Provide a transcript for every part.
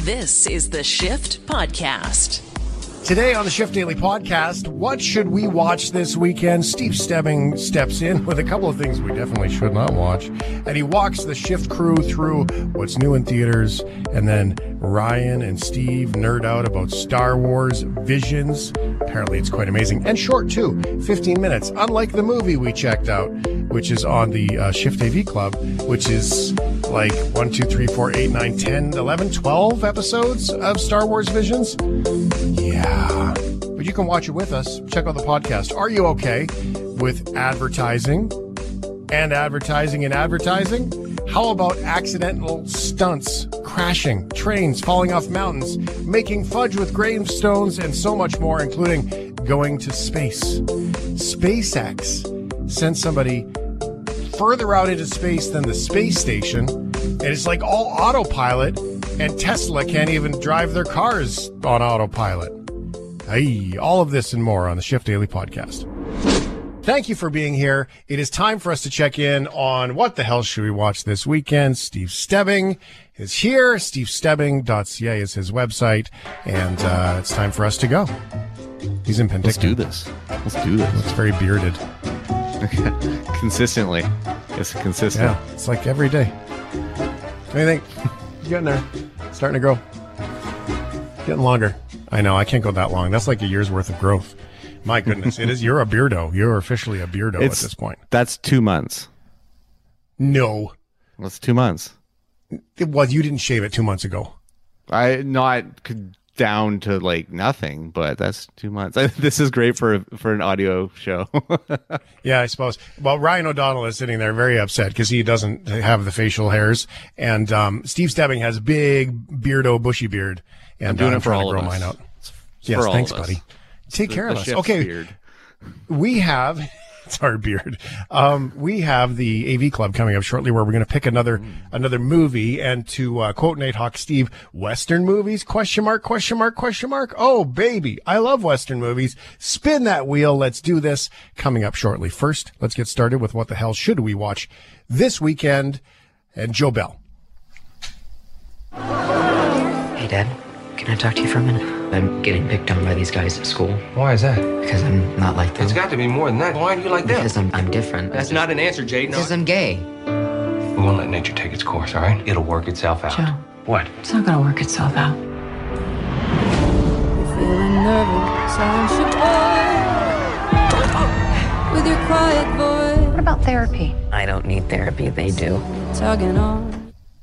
This is the Shift Podcast. Today on the Shift Daily Podcast, what should we watch this weekend? Steve Stebbing steps in with a couple of things we definitely should not watch. And he walks the Shift crew through what's new in theaters. And then Ryan and Steve nerd out about Star Wars Visions. Apparently it's quite amazing. And short too, 15 minutes. Unlike the movie we checked out, which is on the Shift AV Club, which is like 1, 2, 3, 4, 8, 9, 10, 11, 12 episodes of Star Wars Visions. Yeah. But you can watch it with us. Check out the podcast. Are you okay with advertising and advertising and advertising? How about accidental stunts, crashing, trains falling off mountains, making fudge with gravestones, and so much more, including going to space? SpaceX sent somebody further out into space than the space station, and it's like all autopilot, and Tesla can't even drive their cars on autopilot. Hey, all of this and more on the Shift Daily Podcast. Thank you for being here. It is time for us to check in on what the hell should we watch this weekend. Steve Stebbing is here. SteveStebbing.ca is his website, and it's time for us to go. He's in Penticton. Let's do this. Looks very bearded. Consistently. It's consistent. Yeah, it's like every day. What do you think? You're getting there. Starting to grow. Getting longer. I know, I can't go that long. That's like a year's worth of growth. My goodness, it is. You're a beardo. You're officially a beardo at this point. That's 2 months. No. That's 2 months. Well, you didn't shave it 2 months ago. I could down to like nothing, but that's 2 months. This is great for an audio show. Yeah, I suppose. Well, Ryan O'Donnell is sitting there very upset because he doesn't have the facial hairs, and Steve Stebbing has big beardo, bushy beard, and I'm doing it for trying all to of grow us. mine out. It's Yes, for all thanks, of us. buddy. Take care of us. Shift's Okay, beard. we have. It's our beard. We have the AV Club coming up shortly, where we're going to pick another movie, and to quote Nate Hawk, Steve, Western movies? ? Oh, baby, I love Western movies. Spin that wheel. Let's do this. Coming up shortly. First, let's get started with what the hell should we watch this weekend, and Joe Bell. Hey, Dad, can I talk to you for a minute? I'm getting picked on by these guys at school Why is that? because I'm not like them. It's got to be more than that. Why are you like that? Because I'm different. That's not an answer, Jade. No. Because I'm gay. We won't let nature take its course, all right? It'll work itself out. Joe. What? It's not gonna work itself out. You're feeling nervous, aren't you, boy? With your quiet voice, What about therapy? I don't need therapy. They do. tugging on.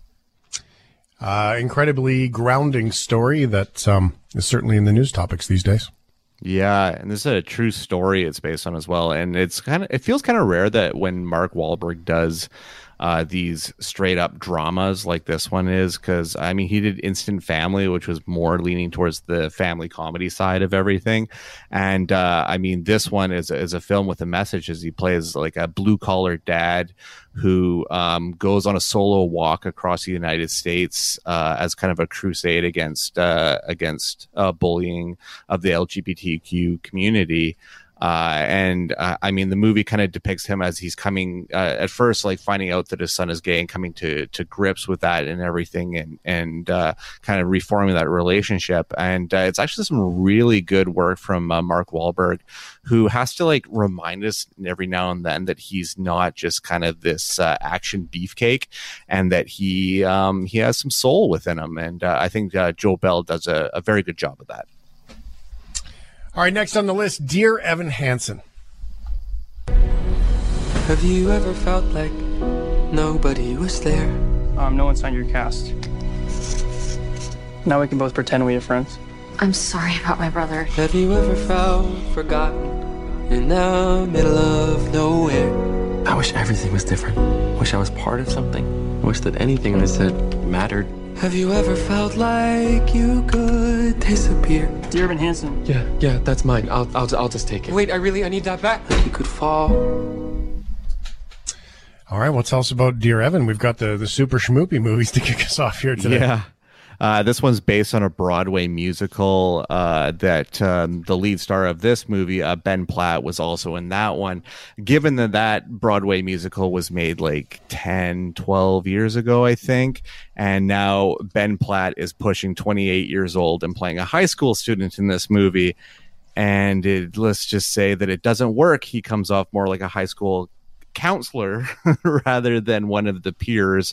Incredibly grounding story that is certainly in the news topics these days. Yeah, and this is a true story it's based on as well. And it feels kind of rare that when Mark Wahlberg does these straight up dramas like this one is, because I mean, he did Instant Family, which was more leaning towards the family comedy side of everything. And I mean, this one is a film with a message, as he plays like a blue collar dad who goes on a solo walk across the United States as kind of a crusade against bullying of the LGBTQ community. I mean, the movie kind of depicts him as he's coming at first, like finding out that his son is gay and coming to grips with that and everything, and kind of reforming that relationship. And it's actually some really good work from Mark Wahlberg, who has to like remind us every now and then that he's not just kind of this action beefcake, and that he has some soul within him. And I think Joe Bell does a very good job of that. All right, next on the list, Dear Evan Hansen. Have you ever felt like nobody was there? No one signed your cast. Now we can both pretend we are friends. I'm sorry about my brother. Have you ever felt forgotten in the middle of nowhere? I wish everything was different. Wish I was part of something. Wish that anything I said mattered. Have you ever felt like you could disappear? Dear Evan Hansen. Yeah, that's mine. I'll just take it. Wait, I need that back. Like you could fall. All right, well, tell us about Dear Evan. We've got the super schmoopy movies to kick us off here today. Yeah. This one's based on a Broadway musical that the lead star of this movie, Ben Platt, was also in that one. Given that Broadway musical was made like 10, 12 years ago, I think, and now Ben Platt is pushing 28 years old and playing a high school student in this movie, and let's just say that it doesn't work. He comes off more like a high school counselor rather than one of the peers.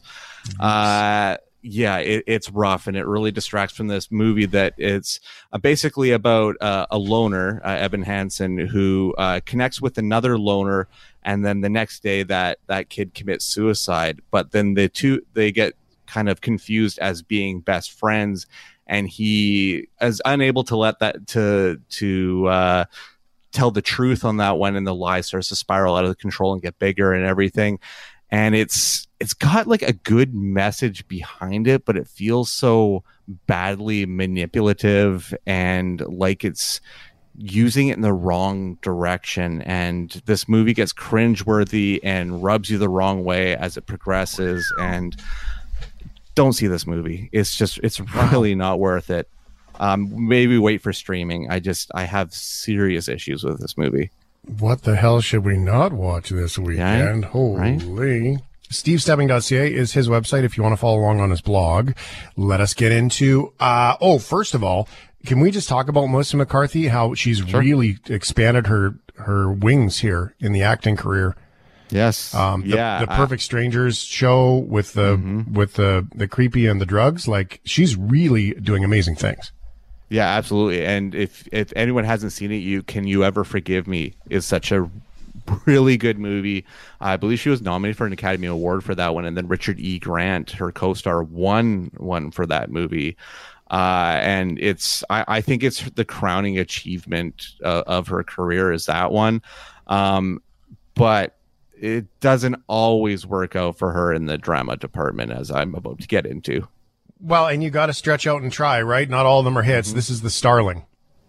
It's rough, and it really distracts from this movie that it's basically about a loner, Evan Hansen, who connects with another loner, and then the next day that kid commits suicide. But then they get kind of confused as being best friends, and he is unable to let that to tell the truth on that one, and the lie starts to spiral out of control and get bigger and everything. And it's got like a good message behind it, but it feels so badly manipulative and like it's using it in the wrong direction. And this movie gets cringeworthy and rubs you the wrong way as it progresses. And don't see this movie. It's really not worth it. Maybe wait for streaming. I have serious issues with this movie. What the hell should we not watch this weekend? Yeah, Holy. right? SteveStebbing.ca is his website if you want to follow along on his blog. Let us get into, first of all, can we just talk about Melissa McCarthy, how she's really expanded her wings here in the acting career? Yes. The Perfect Strangers show with the creepy and the drugs, like she's really doing amazing things. Yeah, absolutely. And if anyone hasn't seen it, Can You Ever Forgive Me is such a really good movie. I believe she was nominated for an Academy Award for that one, and then Richard E. Grant, her co-star, won one for that movie. And I think it's the crowning achievement of her career is that one. But it doesn't always work out for her in the drama department, as I'm about to get into. Well, and you got to stretch out and try, right? Not all of them are hits. This is The Starling.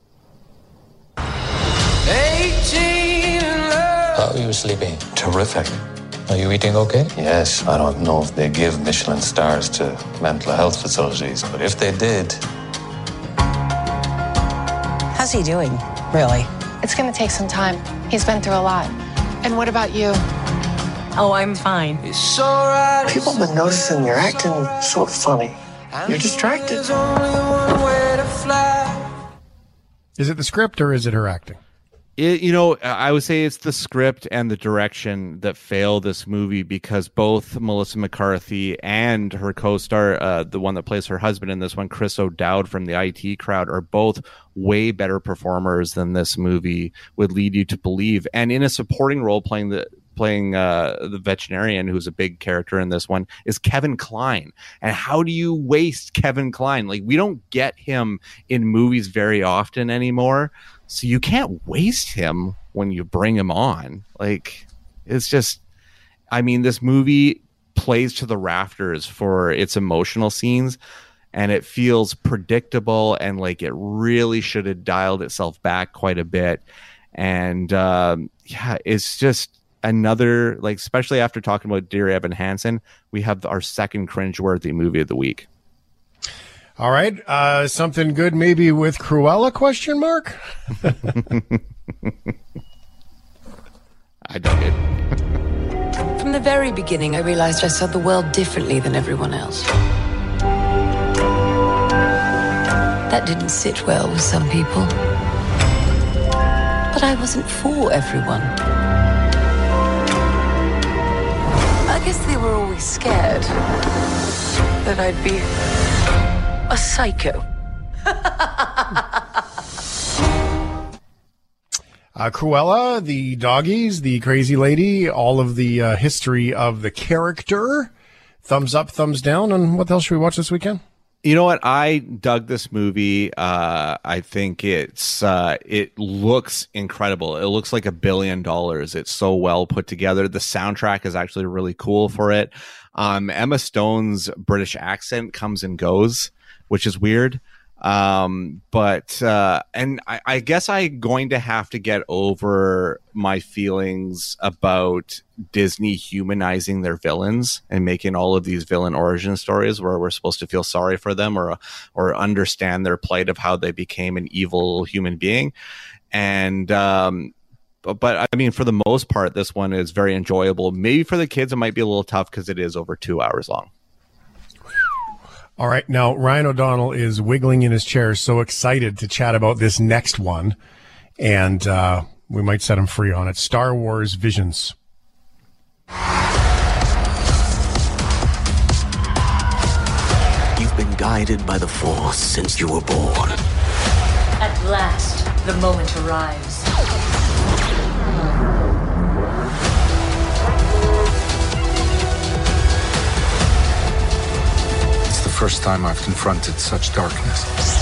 How are you sleeping? Terrific. Are you eating okay? Yes. I don't know if they give Michelin stars to mental health facilities, but if they did... How's he doing, really? It's going to take some time. He's been through a lot. And what about you? Oh, I'm fine. People have been noticing you're acting sort of funny. You're distracted. Is it the script or is it her acting? I would say it's the script and the direction that fail this movie, because both Melissa McCarthy and her co-star, the one that plays her husband in this one, Chris O'Dowd from the IT Crowd, are both way better performers than this movie would lead you to believe. And in a supporting role playing the veterinarian, who's a big character in this one, is Kevin Kline. And how do you waste Kevin Kline? Like, we don't get him in movies very often anymore. So you can't waste him when you bring him on. Like, it's just, this movie plays to the rafters for its emotional scenes, and it feels predictable, and like it really should have dialed itself back quite a bit. And it's just another, like, especially after talking about Dear Evan Hansen, we have our second cringeworthy movie of the week. All right. Something good maybe with Cruella, question mark? I dug it. From the very beginning, I realized I saw the world differently than everyone else. That didn't sit well with some people. But I wasn't for everyone. I guess they were always scared that I'd be a psycho. Cruella, the doggies, the crazy lady, all of the history of the character. Thumbs up, thumbs down. And what else should we watch this weekend? You know what? I dug this movie. I think it looks incredible. It looks like $1 billion. It's so well put together. The soundtrack is actually really cool for it. Emma Stone's British accent comes and goes, which is weird. And I guess I'm going to have to get over my feelings about Disney humanizing their villains and making all of these villain origin stories where we're supposed to feel sorry for them or understand their plight of how they became an evil human being. And but I mean, for the most part, this one is very enjoyable. Maybe for the kids, it might be a little tough because it is over 2 hours long. All right. Now, Ryan O'Donnell is wiggling in his chair, so excited to chat about this next one. And we might set him free on it. Star Wars Visions. You've been guided by the Force since you were born. At last, the moment arrives. It's the first time I've confronted such darkness.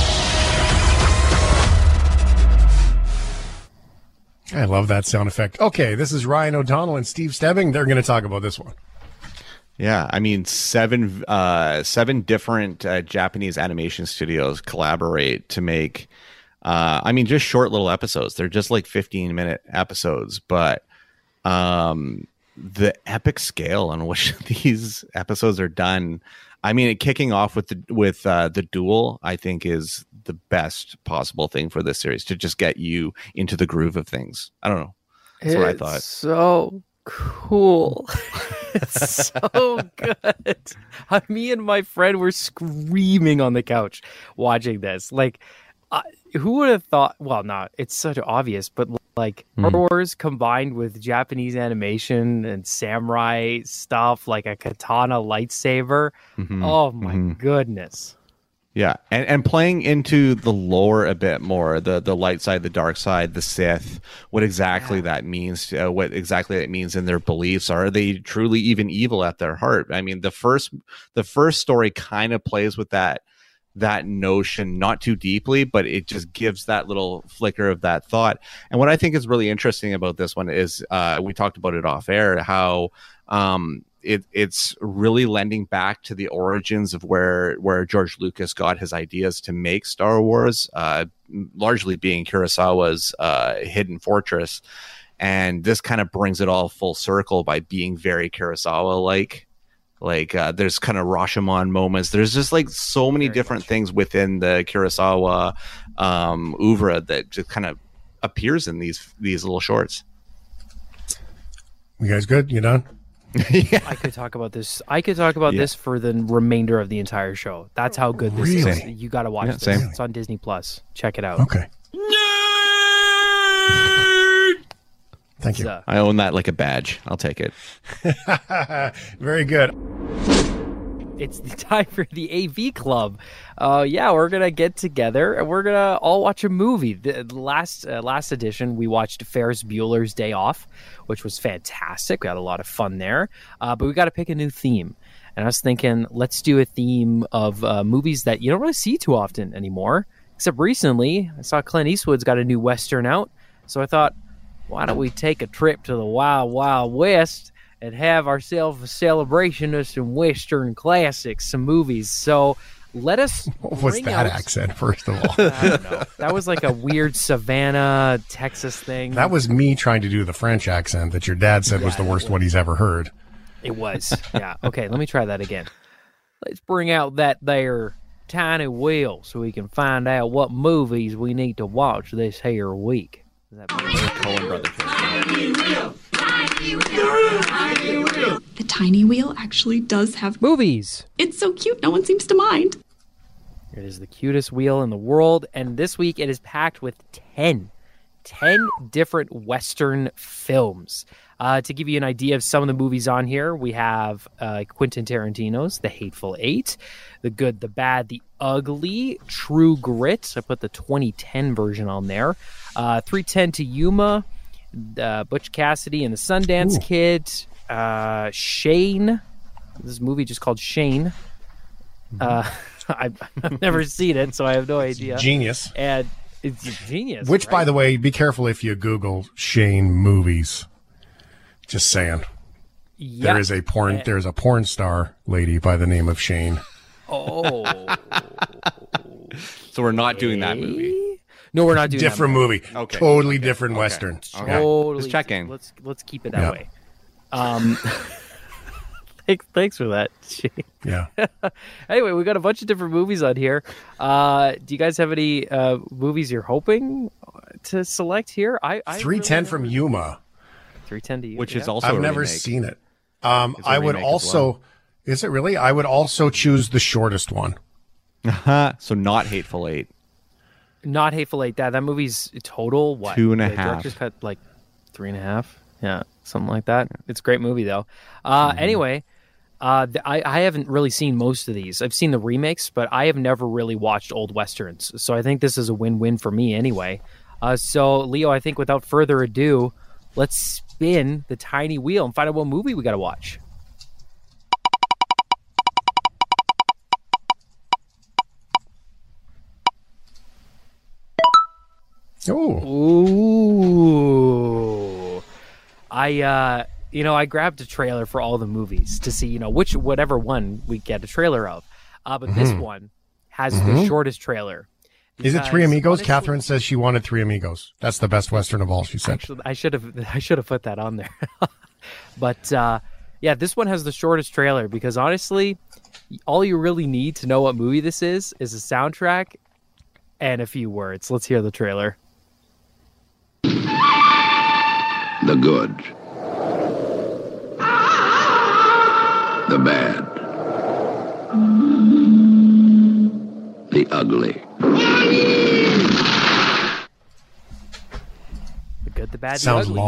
I love that sound effect. Okay, this is Ryan O'Donnell and Steve Stebbing. They're going to talk about this one. Yeah, I mean, seven different Japanese animation studios collaborate to make, just short little episodes. They're just like 15-minute episodes, but the epic scale on which these episodes are done. I mean, kicking off with the duel, I think is the best possible thing for this series to just get you into the groove of things. I don't know. That's what I thought. So cool. It's so good. Me and my friend were screaming on the couch watching this. Like, who would have thought? Well, not. It's such obvious, but like Star Wars combined with Japanese animation and samurai stuff, like a katana lightsaber. Oh my goodness. Yeah, and playing into the lore a bit more, the light side, the dark side, the Sith, what exactly that means, what exactly it means in their beliefs. Are they truly even evil at their heart? I mean, the first story kind of plays with that notion, not too deeply, but it just gives that little flicker of that thought. And what I think is really interesting about this one is we talked about it off air, how it's really lending back to the origins of where George Lucas got his ideas to make Star Wars, largely being Kurosawa's Hidden Fortress. And this kind of brings it all full circle by being very Kurosawa-like. Like there's kind of Rashomon moments. There's just like so many different things within the Kurosawa oeuvre that just kind of appears in these little shorts. You guys good? You done? Yeah. I could talk about this. This for the remainder of the entire show. That's how good this is. You got to watch this. Same. It's on Disney Plus. Check it out. Okay. Thank you. I own that like a badge. I'll take it. Very good. It's the time for the AV Club. We're going to get together and we're going to all watch a movie. The last edition, we watched Ferris Bueller's Day Off, which was fantastic. We had a lot of fun there. But we got to pick a new theme. And I was thinking, let's do a theme of movies that you don't really see too often anymore. Except recently, I saw Clint Eastwood's got a new Western out. So I thought, why don't we take a trip to the Wild Wild West and have ourselves a celebration of some Western classics, some movies. So let us... What was that accent, first of all? I don't know. That was like a weird Savannah, Texas thing. That was me trying to do the French accent that your dad said was the worst one he's ever heard. It was. Yeah. Okay, let me try that again. Let's bring out that there tiny wheel so we can find out what movies we need to watch this here week. That Coen Brothers. The tiny wheel actually does have movies. It's so cute, no one seems to mind. It is the cutest wheel in the world, and this week it is packed with 10 different Western films. To give you an idea of some of the movies on here, we have Quentin Tarantino's The Hateful Eight, The Good, the Bad, the Ugly, True Grit. I put the 2010 version on there. 3:10 to Yuma, Butch Cassidy and the Sundance Kid, Shane. This is a movie just called Shane. I've never seen it, so I have no idea. Genius. And it's genius. Which, right? by the way, be careful if you Google Shane movies. Just saying. Yeah. There's a porn star lady by the name of Shane. Oh. So we're not doing that movie. No, we're not doing different that movie. Okay. Totally different Western. Okay. Totally. Just checking. Let's keep it that way. Thanks for that. Yeah. Anyway, we got a bunch of different movies on here. Do you guys have any movies you're hoping to select here? I 310 really from Yuma. 310 to Yuma, which is also I've a never remake. seen it. It's a I would remake as also. well. Is it really? I would also choose the shortest one. So not Hateful Eight. Not Hateful Eight. That movie's total what? 2.5. The director's cut like 3.5. Yeah, something like that. It's a great movie though. Anyway, I haven't really seen most of these. I've seen the remakes, but I have never really watched old westerns. So I think this is a win-win for me anyway. So Leo, I think without further ado, let's spin the tiny wheel and find out what movie we got to watch. Ooh. I grabbed a trailer for all the movies to see, whatever one we get a trailer of. But this one has the shortest trailer. Is it Three Amigos? Catherine says she wanted Three Amigos. That's the best Western of all, she said. Actually, I should have put that on there. But this one has the shortest trailer because honestly, all you really need to know what movie this is a soundtrack and a few words. Let's hear the trailer. The good. The bad. The ugly. The good, the bad, Sounds the ugly. long.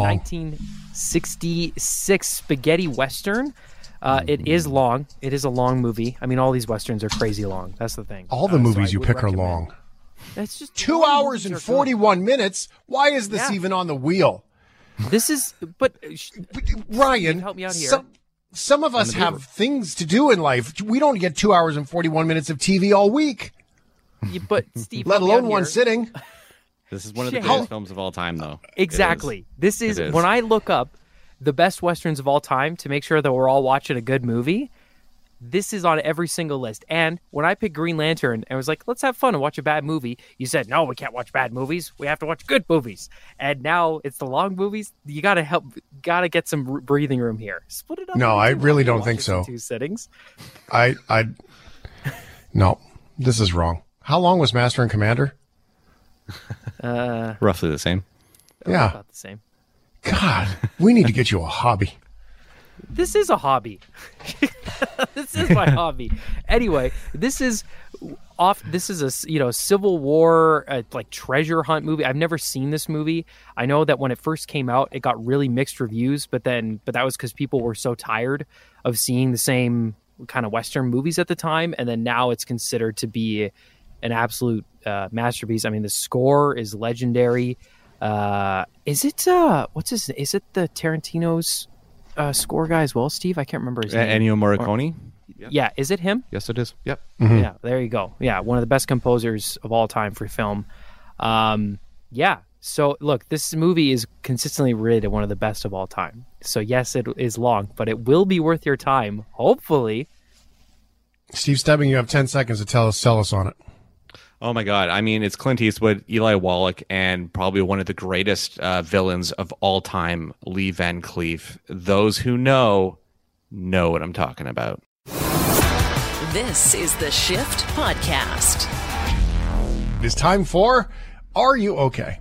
1966 spaghetti western. It is long. It is a long movie. I mean, all these westerns are crazy long. That's the thing. All the movies you pick are long. That's just 2 hours and 41 minutes. Why is this Yeah. even on the wheel? This is, but Ryan, help me out here. Some of us have things to do in life. We don't get 2 hours and 41 minutes of TV all week. But Steve, let help me out alone one here. sitting. This is one of the Shit. greatest films of all time, though. Exactly. This is It is. when I look up the best westerns of all time to make sure that we're all watching a good movie. This is on every single list. And when I picked Green Lantern and was like, let's have fun and watch a bad movie, you said, no, we can't watch bad movies. We have to watch good movies. And now it's the long movies. You got to get some breathing room here. Split it up. No, I really don't think so. 2 sittings. No, this is wrong. How long was Master and Commander? Roughly the same. Yeah. About the same. God, we need to get you a hobby. This is a hobby. This is my hobby. Anyway, this is a Civil War like treasure hunt movie. I've never seen this movie. I know that when it first came out, it got really mixed reviews, but that was because people were so tired of seeing the same kind of Western movies at the time, and then now it's considered to be an absolute masterpiece. I mean, the score is legendary. Is it Is it the Tarantino's score guy as well, Steve? I can't remember his name. Ennio Morricone? Yeah, is it him? Yes, it is. Yep. Mm-hmm. Yeah, there you go. Yeah, one of the best composers of all time for film. Yeah, so look, this movie is consistently rated one of the best of all time. So yes, it is long, but it will be worth your time, hopefully. Steve Stebbing, you have 10 seconds to sell us on it. Oh my God. I mean, it's Clint Eastwood, Eli Wallach, and probably one of the greatest villains of all time, Lee Van Cleef. Those who know what I'm talking about. This is the Shift Podcast. It is time for Are You Okay?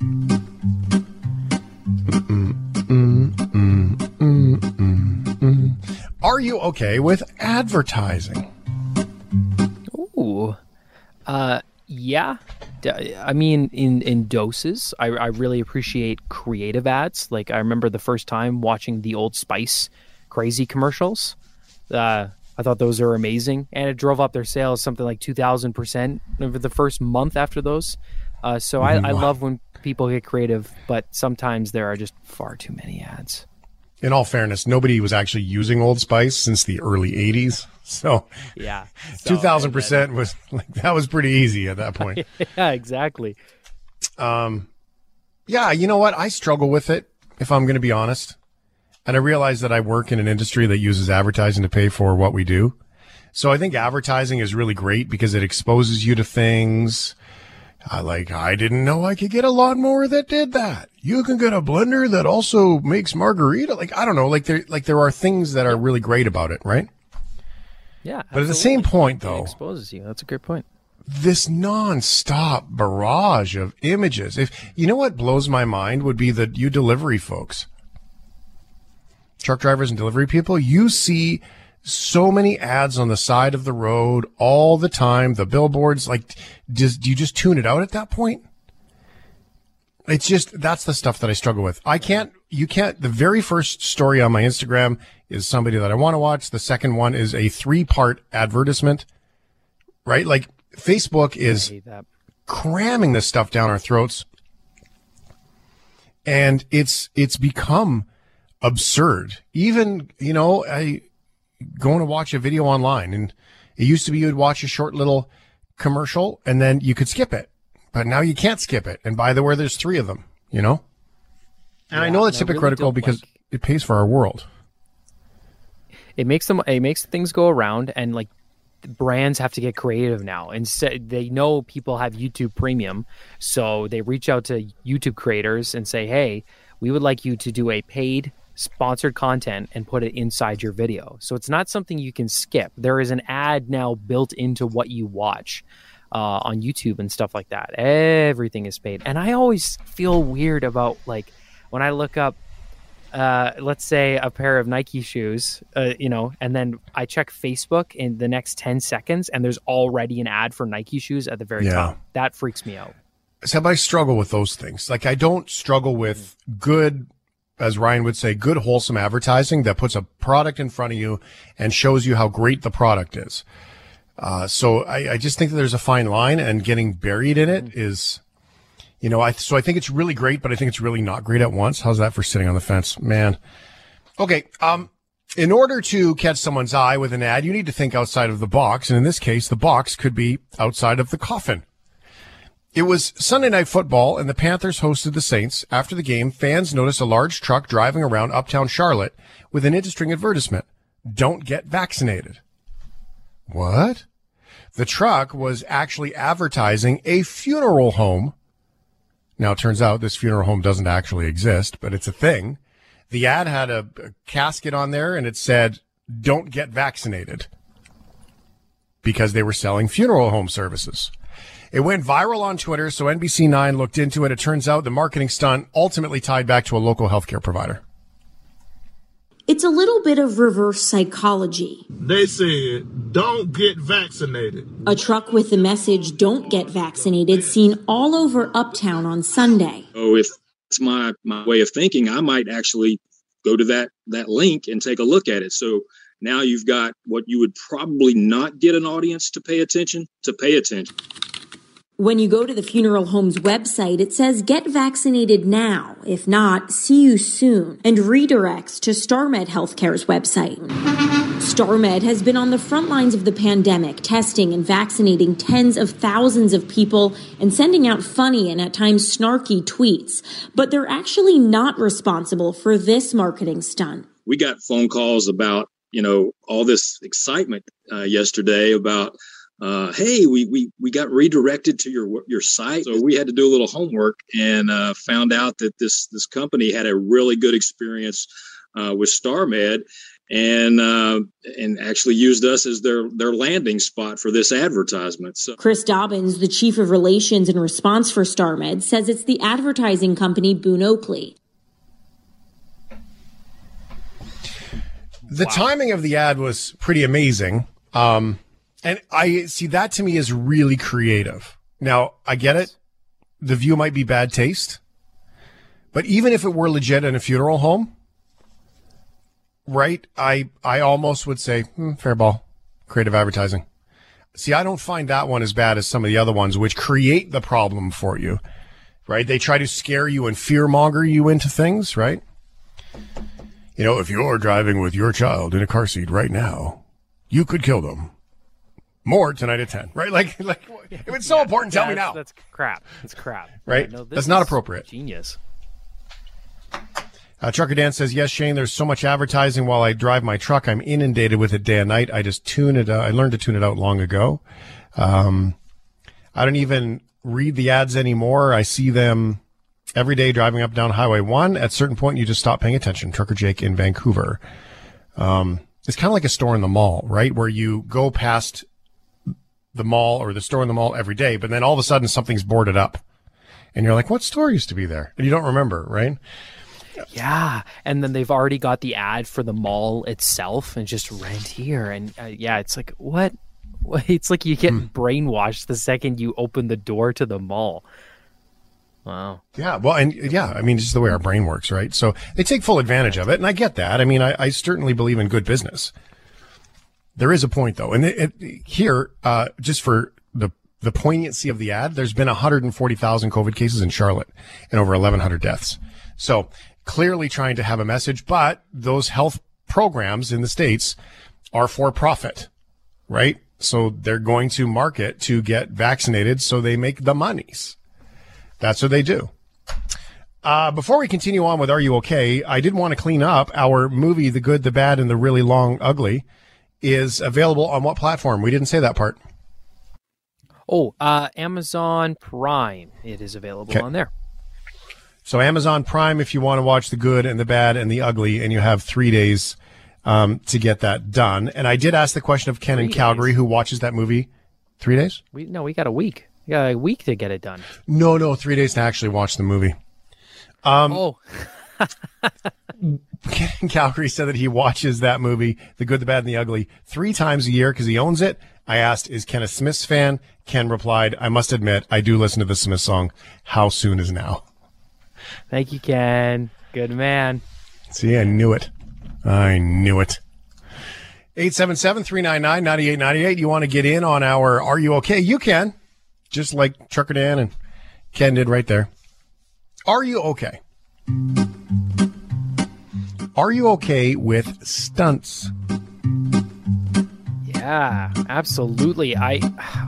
Are you okay with advertising? Ooh. Yeah. I mean, in doses. I really appreciate creative ads. Like, I remember the first time watching the Old Spice crazy commercials. I thought those are amazing. And it drove up their sales something like 2,000% over the first month after those. So I love when people get creative, but sometimes there are just far too many ads. In all fairness, nobody was actually using Old Spice since the early 80s. So yeah, 2,000% was like, that was pretty easy at that point. Yeah, exactly. Yeah, you know what? I struggle with it, if I'm going to be honest. And I realize that I work in an industry that uses advertising to pay for what we do. So I think advertising is really great because it exposes you to things. I didn't know I could get a lawnmower that did that. You can get a blender that also makes margarita. I don't know. There are things that are really great about it, right? Yeah. But at the same point, though, it exposes you. That's a great point. This nonstop barrage of images. If you know what blows my mind would be that you delivery folks, truck drivers and delivery people, you see so many ads on the side of the road all the time. The billboards, do you just tune it out at that point? It's just, that's the stuff that I struggle with. The very first story on my Instagram is somebody that I want to watch. The second one is a 3-part advertisement, right? Facebook is cramming this stuff down our throats. And it's become absurd. Even, I going to watch a video online, and it used to be you would watch a short little commercial and then you could skip it, but now you can't skip it. And by the way, there's 3 of them, And I know it's hypocritical because it pays for our world. It makes things go around, and brands have to get creative now. Instead, they know people have YouTube Premium, so they reach out to YouTube creators and say, hey, we would like you to do a paid sponsored content and put it inside your video. So it's not something you can skip. There is an ad now built into what you watch on YouTube and stuff like that. Everything is paid. And I always feel weird about when I look up, let's say a pair of Nike shoes, and then I check Facebook in the next 10 seconds and there's already an ad for Nike shoes at the very top. That freaks me out. So I struggle with those things. I don't struggle with good, as Ryan would say, good, wholesome advertising that puts a product in front of you and shows you how great the product is. So I just think that there's a fine line, and getting buried in it is, so I think it's really great, but I think it's really not great at once. How's that for sitting on the fence, man? Okay. In order to catch someone's eye with an ad, you need to think outside of the box. And in this case, the box could be outside of the coffin. It was Sunday Night Football, and the Panthers hosted the Saints. After the game, fans noticed a large truck driving around uptown Charlotte with an interesting advertisement. Don't get vaccinated. What? The truck was actually advertising a funeral home. Now, it turns out this funeral home doesn't actually exist, but it's a thing. The ad had a casket on there, and it said, don't get vaccinated, because they were selling funeral home services. It went viral on Twitter, so NBC9 looked into it. It turns out the marketing stunt ultimately tied back to a local healthcare provider. It's a little bit of reverse psychology. They said, don't get vaccinated. A truck with the message, don't get vaccinated, seen all over Uptown on Sunday. Oh, if it's my way of thinking, I might actually go to that link and take a look at it. So now you've got what you would probably not get an audience to pay attention. When you go to the funeral home's website, it says, get vaccinated now. If not, see you soon, and redirects to StarMed Healthcare's website. StarMed has been on the front lines of the pandemic, testing and vaccinating tens of thousands of people and sending out funny and at times snarky tweets. But they're actually not responsible for this marketing stunt. We got phone calls about, all this excitement yesterday about, hey, we got redirected to your site. So we had to do a little homework and found out that this company had a really good experience with StarMed and actually used us as their landing spot for this advertisement. So Chris Dobbins, the chief of relations and response for StarMed, says it's the advertising company Boone Oakley. The timing of the ad was pretty amazing. And I see that to me is really creative. Now, I get it. The view might be bad taste. But even if it were legit in a funeral home, right, I almost would say, fair ball, creative advertising. See, I don't find that one as bad as some of the other ones, which create the problem for you, right? They try to scare you and fearmonger you into things, right? If you're driving with your child in a car seat right now, you could kill them. More tonight at 10, right? If it's so important, tell me now. That's crap. It's crap. Right? No, that's not appropriate. Genius. Trucker Dan says, yes, Shane, there's so much advertising while I drive my truck. I'm inundated with it day and night. I just tune it out. I learned to tune it out long ago. I don't even read the ads anymore. I see them every day driving up down Highway 1. At a certain point, you just stop paying attention. Trucker Jake in Vancouver. It's kind of like a store in the mall, right? Where you go past the mall or the store in the mall every day, but then all of a sudden something's boarded up. And you're like, what store used to be there? And you don't remember, right? Yeah. And then they've already got the ad for the mall itself and just rent here. And it's like, what? It's like you get brainwashed the second you open the door to the mall. Wow. Yeah. Well, and I mean, just the way our brain works, right? So they take full advantage of it. And I get that. I mean, I certainly believe in good business. There is a point though. And here, just for the poignancy of the ad, there's been 140,000 COVID cases in Charlotte and over 1,100 deaths. So clearly trying to have a message, but those health programs in the States are for profit, right? So they're going to market to get vaccinated so they make the monies. That's what they do. Before we continue on with Are You Okay? I did want to clean up our movie, The Good, the Bad, and the Really Long Ugly is available on what platform? We didn't say that part. Amazon Prime. It is available on there. So Amazon Prime, if you want to watch The Good and the Bad and the Ugly, and you have 3 days to get that done. And I did ask the question of Ken in Calgary, who watches that movie. 3 days? We got a week. We got a week to get it done. No, 3 days to actually watch the movie. Ken in Calgary said that he watches that movie, The Good, the Bad, and the Ugly, 3 times a year because he owns it. I asked, is Ken a Smiths fan? Ken replied, I must admit, I do listen to the Smiths song, How Soon Is Now. Thank you, Ken. Good man. See, I knew it. 877-399-9898. You want to get in on our Are You Okay? You can. Just like Trucker Dan and Ken did right there. Are you okay? Are you okay with stunts? Yeah, absolutely. I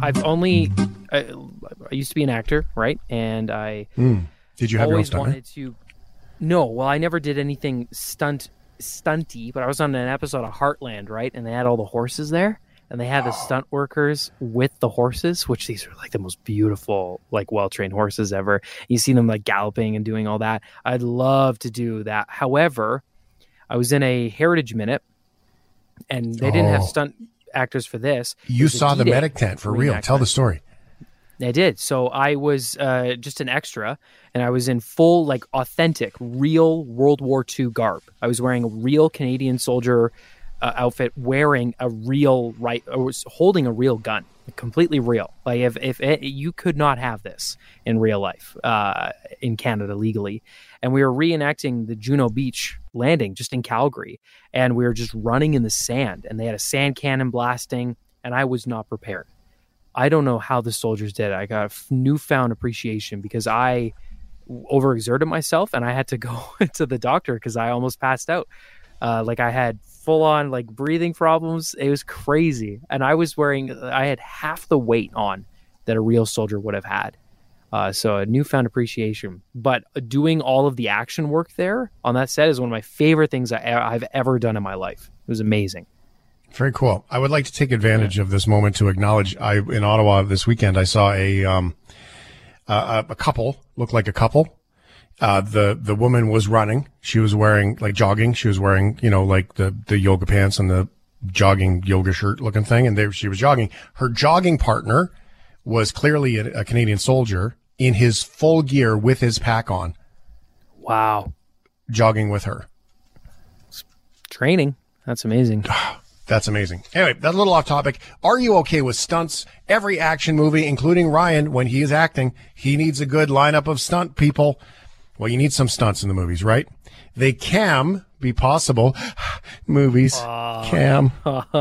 used to be an actor, right? And I did you have always your own wanted to. No, well, I never did anything stunty, but I was on an episode of Heartland, right? And they had all the horses there, and they had the stunt workers with the horses, which these are like the most beautiful, like well-trained horses ever. You see them like galloping and doing all that. I'd love to do that. However, I was in a Heritage Minute, and they didn't have stunt actors for this. You saw the medic tent for real. Tell the story. I did. So I was just an extra, and I was in full, like, authentic, real World War II garb. I was wearing a real Canadian soldier outfit, wearing a real holding a real gun, completely real. Like, if you could not have this in real life in Canada legally. And we were reenacting the Juno Beach landing just in Calgary, and we were just running in the sand, and they had a sand cannon blasting, and I was not prepared. I don't know how the soldiers did it. I got a newfound appreciation because I overexerted myself, and I had to go to the doctor because I almost passed out. Like, I had full on like breathing problems. It was crazy. And I had half the weight on that a real soldier would have had. So a newfound appreciation. But doing all of the action work there on that set is one of my favorite things I've ever done in my life. It was amazing. Very cool. I would like to take advantage of this moment to acknowledge in Ottawa this weekend, I saw a couple, looked like a couple. The woman was running. She was wearing like jogging. She was wearing, like the yoga pants and the jogging yoga shirt looking thing. And she was jogging. Her jogging partner was clearly a Canadian soldier in his full gear with his pack on. Wow. Jogging with her. Training. That's amazing. That's amazing. Anyway, that's a little off topic. Are you okay with stunts? Every action movie, including Ryan, when he is acting, he needs a good lineup of stunt people. Well, you need some stunts in the movies, right? They can be possible. Movies. Cam.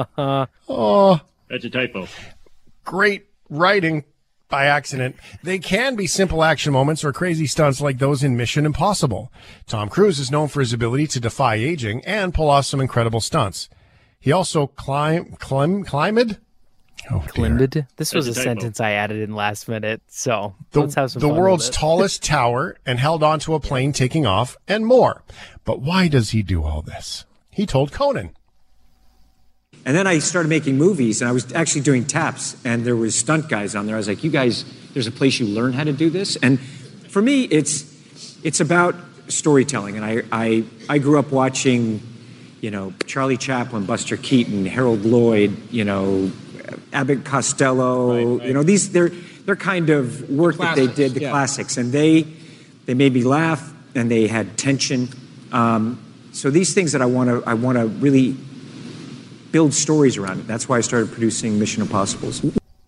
Oh. That's a typo. Great writing by accident. They can be simple action moments or crazy stunts like those in Mission Impossible. Tom Cruise is known for his ability to defy aging and pull off some incredible stunts. He also climbed. Climbed. This was a sentence I added in last minute, so let's have some the fun world's with it. tallest tower and held onto a plane taking off and more. But why does he do all this? He told Conan. And then I started making movies, and I was actually doing taps, and there was stunt guys on there. I was like, you guys, there's a place you learn how to do this. And for me, it's about storytelling. And I grew up watching, Charlie Chaplin, Buster Keaton, Harold Lloyd, Abbott Costello, right. They're kind of work that they did, the classics, and they made me laugh, and they had tension. So these things that I want to really build stories around it. That's why I started producing Mission Impossibles.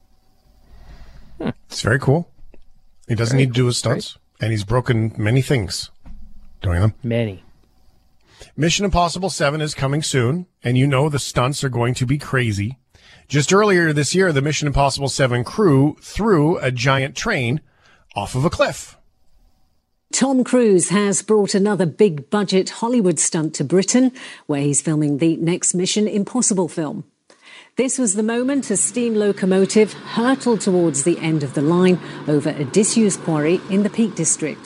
It's very cool. He doesn't need to do his stunts, and he's broken many things doing them. Many. Mission Impossible 7 is coming soon, and the stunts are going to be crazy. Just earlier this year, the Mission Impossible 7 crew threw a giant train off of a cliff. Tom Cruise has brought another big-budget Hollywood stunt to Britain, where he's filming the next Mission Impossible film. This was the moment a steam locomotive hurtled towards the end of the line over a disused quarry in the Peak District.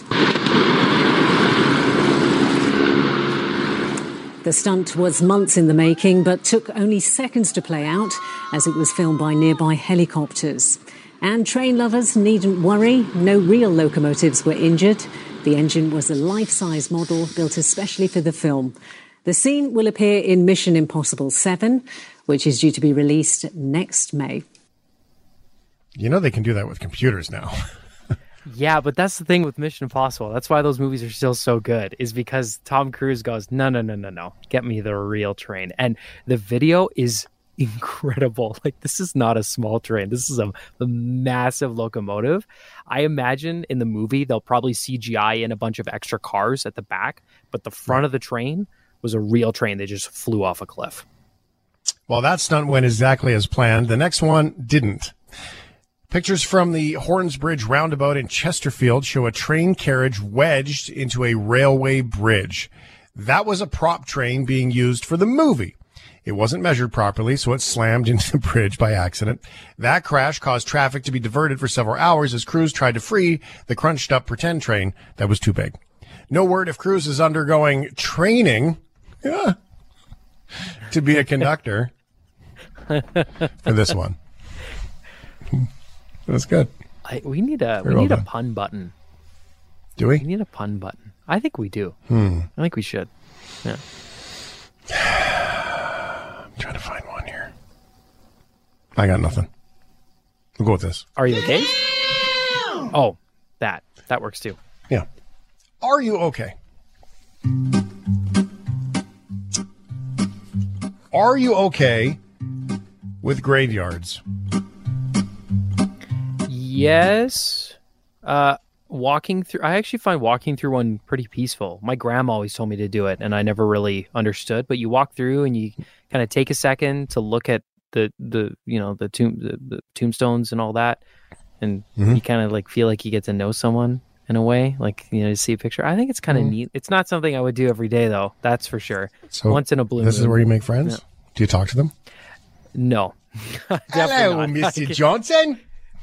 The stunt was months in the making, but took only seconds to play out as it was filmed by nearby helicopters. And train lovers needn't worry, no real locomotives were injured. The engine was a life-size model built especially for the film. The scene will appear in Mission Impossible 7, which is due to be released next May. They can do that with computers now. Yeah, but that's the thing with Mission Impossible. That's why those movies are still so good, is because Tom Cruise goes, no. Get me the real train. And the video is incredible. Like, this is not a small train. This is a massive locomotive. I imagine in the movie, they'll probably CGI in a bunch of extra cars at the back, but the front of the train was a real train that just flew off a cliff. Well, that stunt went exactly as planned. The next one didn't. Pictures from the Horns Bridge roundabout in Chesterfield show a train carriage wedged into a railway bridge. That was a prop train being used for the movie. It wasn't measured properly, so it slammed into the bridge by accident. That crash caused traffic to be diverted for several hours as crews tried to free the crunched-up pretend train that was too big. No word if Cruise is undergoing training to be a conductor for this one. That's good. We need a pun button. Do we? We need a pun button. I think we do. I think we should. Yeah. I'm trying to find one here. I got nothing. We'll go with this. Are you okay? Oh, that works too. Yeah. Are you okay? Are you okay with graveyards? Yes. Walking through, I actually find walking through one pretty peaceful. My grandma always told me to do it, and I never really understood. But you walk through, and you kind of take a second to look at the tombstones and all that, and you kind of like feel like you get to know someone in a way, like to see a picture. I think it's kind of neat. It's not something I would do every day, though. That's for sure. So once in a blue moon. This is where you make friends. Yeah. Do you talk to them? No. Hello, Mr. Johnson.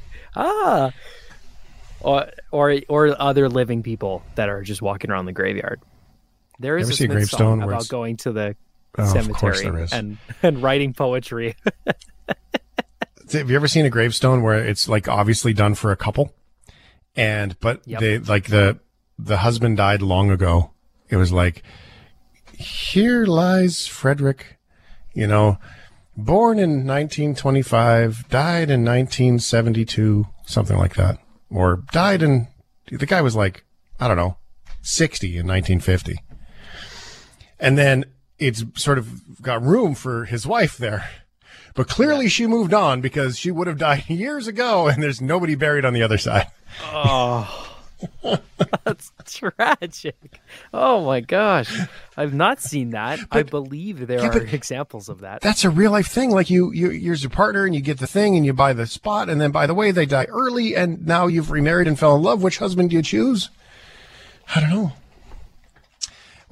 Or other living people that are just walking around the graveyard. There is a Smith song about going to the cemetery and writing poetry. Have you ever seen a gravestone where it's like obviously done for a couple, they like the husband died long ago? It was like, here lies Frederick, born in 1925, died in 1972, something like that. Or the guy was like, I don't know, 60 in 1950. And then it's sort of got room for his wife there. But clearly she moved on because she would have died years ago and there's nobody buried on the other side. Oh, that's tragic. Oh my gosh. I've not seen that. But, I believe there are examples of that. That's a real life thing. Like you're your partner and you get the thing and you buy the spot. And then by the way, they die early and now you've remarried and fell in love. Which husband do you choose? I don't know.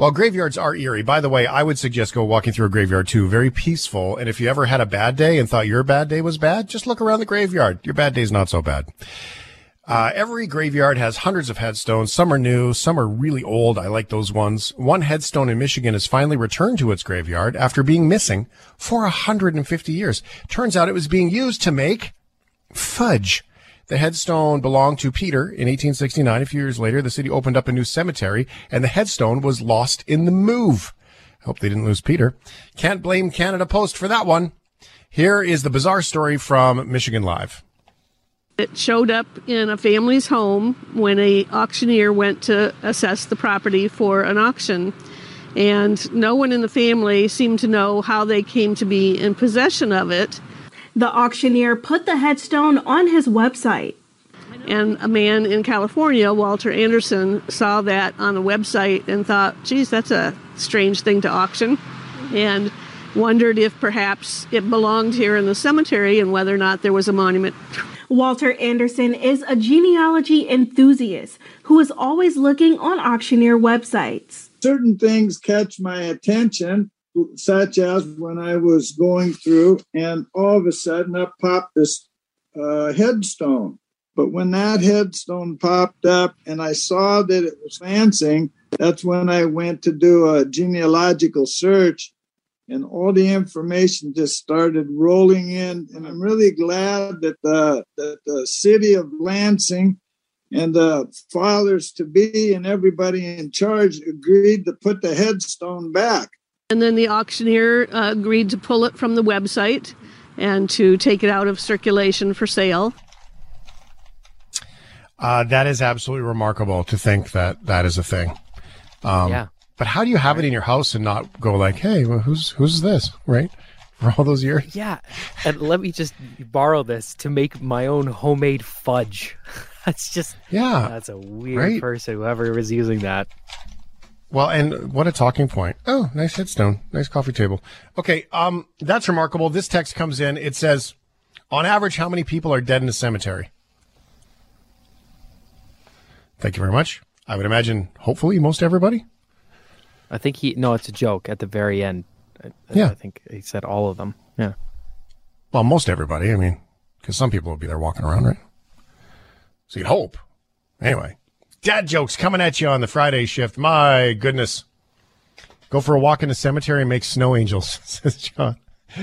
Well, graveyards are eerie. By the way, I would suggest go walking through a graveyard too. Very peaceful. And if you ever had a bad day and thought your bad day was bad, just look around the graveyard. Your bad day's not so bad. Every graveyard has hundreds of headstones. Some are new, some are really old. I like those ones. One headstone in Michigan has finally returned to its graveyard after being missing for 150 years. Turns out it was being used to make fudge. The headstone belonged to Peter in 1869. A few years later, the city opened up a new cemetery, and the headstone was lost in the move. Hope they didn't lose Peter. Can't blame Canada Post for that one. Here is the bizarre story from Michigan Live. It showed up in a family's home when an auctioneer went to assess the property for an auction. And no one in the family seemed to know how they came to be in possession of it. The auctioneer put the headstone on his website. And a man in California, Walter Anderson, saw that on the website and thought, geez, that's a strange thing to auction. And wondered if perhaps it belonged here in the cemetery and whether or not there was a monument. Walter Anderson is a genealogy enthusiast who is always looking on auctioneer websites. Certain things catch my attention, such as when I was going through and all of a sudden up popped this headstone. But when that headstone popped up and I saw that it was Lansing, that's when I went to do a genealogical search. And all the information just started rolling in. And I'm really glad that the city of Lansing and the fathers-to-be and everybody in charge agreed to put the headstone back. And then the auctioneer agreed to pull it from the website and to take it out of circulation for sale. That is absolutely remarkable to think that that is a thing. Yeah. But how do you have it in your house and not go like, hey, well, who's this, right? For all those years? Yeah. And let me just borrow this to make my own homemade fudge. That's just, that's a weird person, whoever was using that. Well, and what a talking point. Oh, nice headstone. Nice coffee table. Okay, that's remarkable. This text comes in. It says, on average, how many people are dead in a cemetery? Thank you very much. I would imagine, hopefully, most everybody. I think it's a joke at the very end. I think he said all of them. Yeah. Well, most everybody. I mean, because some people will be there walking around, right? So you'd hope. Anyway, dad jokes coming at you on the Friday shift. My goodness. Go for a walk in the cemetery and make snow angels, says John.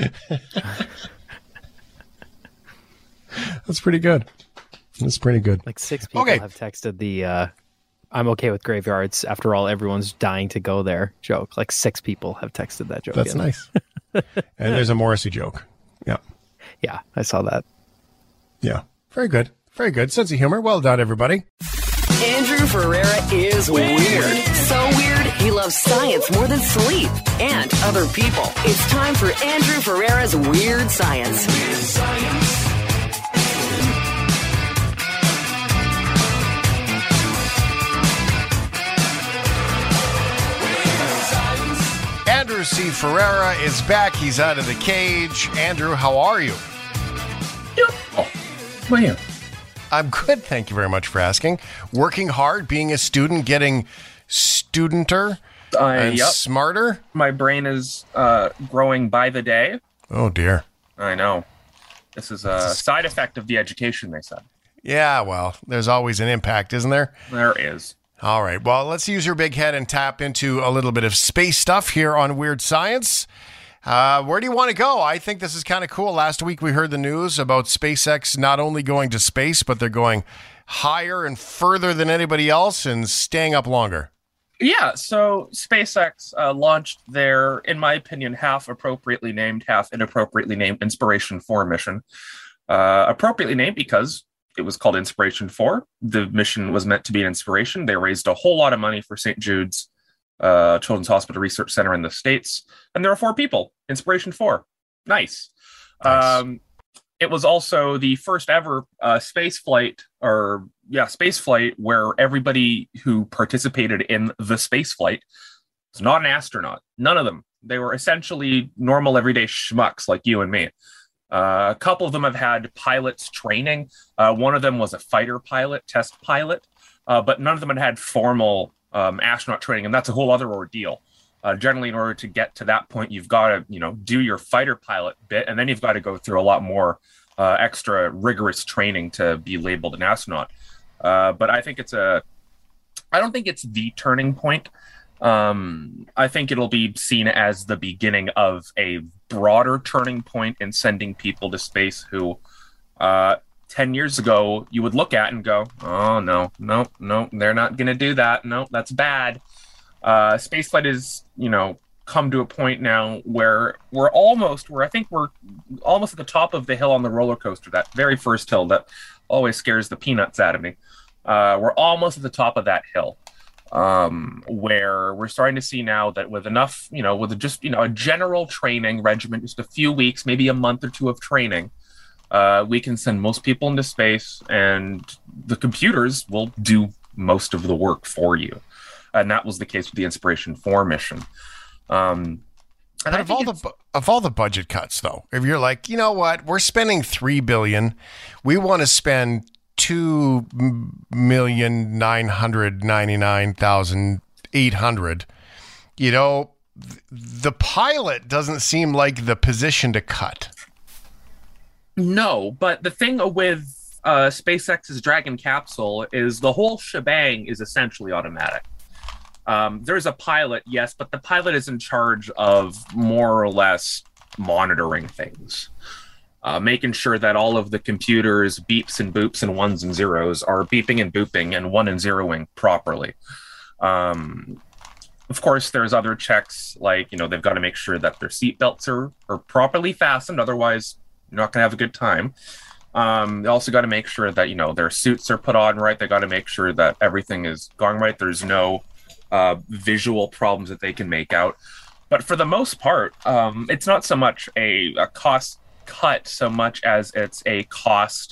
That's pretty good. That's pretty good. Like 6 people have texted the I'm okay with graveyards. After all, everyone's dying to go there joke. Like 6 people have texted that joke. That's nice. And there's a Morrissey joke. Yeah. Yeah, I saw that. Yeah. Very good. Very good. Sense of humor. Well done, everybody. Andrew Ferreira is weird. So weird, he loves science more than sleep and other people. It's time for Andrew Ferreira's Weird Science. Weird Science. Andrew C. Ferreira is back. He's out of the cage. Andrew, how are you? How are you? I'm good. Thank you very much for asking. Working hard, being a student, getting studenter and smarter. My brain is growing by the day. Oh, dear. I know. This is a side effect of the education, they said. Yeah, well, there's always an impact, isn't there? There is. All right. Well, let's use your big head and tap into a little bit of space stuff here on Weird Science. Where do you want to go? I think this is kind of cool. Last week we heard the news about SpaceX not only going to space, but they're going higher and further than anybody else and staying up longer. Yeah, so SpaceX launched their, in my opinion, half appropriately named, half inappropriately named Inspiration 4 mission. Appropriately named because it was called Inspiration 4. The mission was meant to be an inspiration. They raised a whole lot of money for St. Jude's Children's Hospital Research Center in the States. And there are 4 people. Inspiration 4. Nice. It was also the first ever space flight where everybody who participated in the space flight was not an astronaut. None of them. They were essentially normal, everyday schmucks like you and me. A couple of them have had pilots training. One of them was a fighter pilot, test pilot, but none of them had formal astronaut training, and that's a whole other ordeal. Generally, in order to get to that point, you've got to, do your fighter pilot bit, and then you've got to go through a lot more extra rigorous training to be labeled an astronaut. But I think I don't think it's the turning point. I think it'll be seen as the beginning of a broader turning point in sending people to space who 10 years ago you would look at and go, oh, no, they're not going to do that. No, that's bad. Spaceflight is, come to a point now where we're almost at the top of the hill on the roller coaster, that very first hill that always scares the peanuts out of me. We're almost at the top of that hill, where we're starting to see now that with enough, with just, a general training regimen, just a few weeks, maybe a month or two of training, we can send most people into space and the computers will do most of the work for you. And that was the case with the Inspiration 4 mission. But of all the budget cuts, though, if you're like, you know what, we're spending $3 billion, we want to spend $2,999,800. The pilot doesn't seem like the position to cut. No, but the thing with SpaceX's Dragon capsule is the whole shebang is essentially automatic. There's a pilot, yes, but the pilot is in charge of more or less monitoring things, making sure that all of the computers' beeps and boops and ones and zeros are beeping and booping and one and zeroing properly. Of course, there's other checks, like, they've got to make sure that their seatbelts are properly fastened, otherwise you're not going to have a good time. They also got to make sure that, their suits are put on right. They got to make sure that everything is going right. There's no visual problems that they can make out. But for the most part, it's not so much a cost cut so much as it's a cost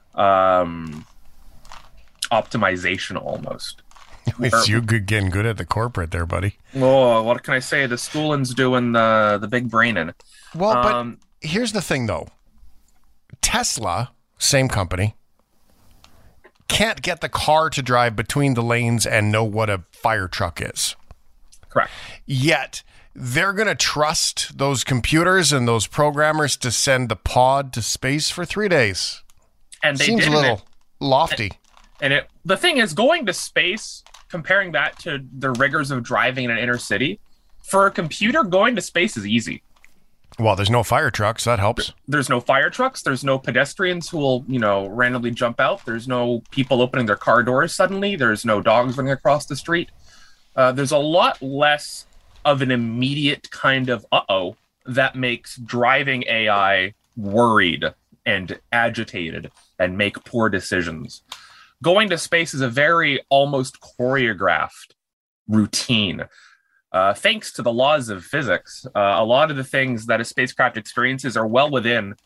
optimization almost. It's you getting good at the corporate there, buddy. Oh, what can I say? The schoolin's doing the big braining. Well, but here's the thing, though. Tesla, same company, can't get the car to drive between the lanes and know what a fire truck is. Correct. Yet, they're going to trust those computers and those programmers to send the pod to space for 3 days. And they seems a little lofty. And the thing is, going to space, comparing that to the rigors of driving in an inner city, for a computer, going to space is easy. Well, there's no fire trucks. That helps. There's no fire trucks. There's no pedestrians who will, randomly jump out. There's no people opening their car doors suddenly. There's no dogs running across the street. There's a lot less of an immediate kind of that makes driving AI worried and agitated and make poor decisions. Going to space is a very almost choreographed routine. Thanks to the laws of physics, a lot of the things that a spacecraft experiences are well within,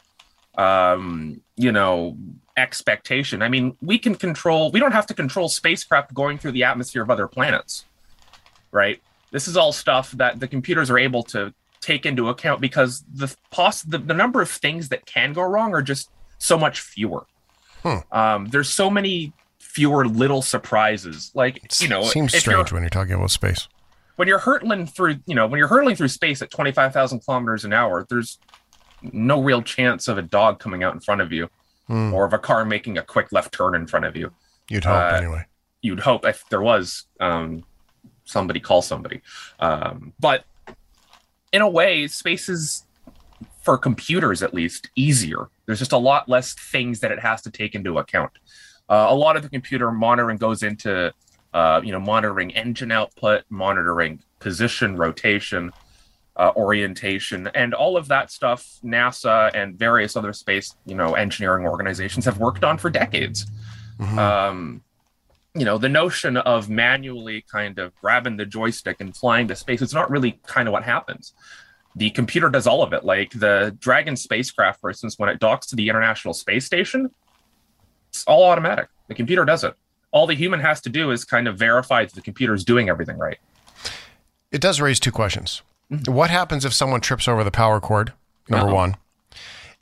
expectation. I mean, we don't have to control spacecraft going through the atmosphere of other planets, right? This is all stuff that the computers are able to take into account because the number of things that can go wrong are just so much fewer. There's so many fewer little surprises. Seems strange when you're talking about space. When you're hurtling through space at 25,000 kilometers an hour, there's no real chance of a dog coming out in front of you or of a car making a quick left turn in front of you. You'd hope, anyway. You'd hope if there was somebody call somebody. But in a way, space is, for computers at least, easier. There's just a lot less things that it has to take into account. A lot of the computer monitoring goes into monitoring engine output, monitoring position, rotation, orientation, and all of that stuff NASA and various other space, engineering organizations have worked on for decades. Mm-hmm. The notion of manually kind of grabbing the joystick and flying to space, it's not really kind of what happens. The computer does all of it. Like the Dragon spacecraft, for instance, when it docks to the International Space Station, it's all automatic. The computer does it. All the human has to do is kind of verify that the computer is doing everything right. It does raise two questions. Mm-hmm. What happens if someone trips over the power cord, number one?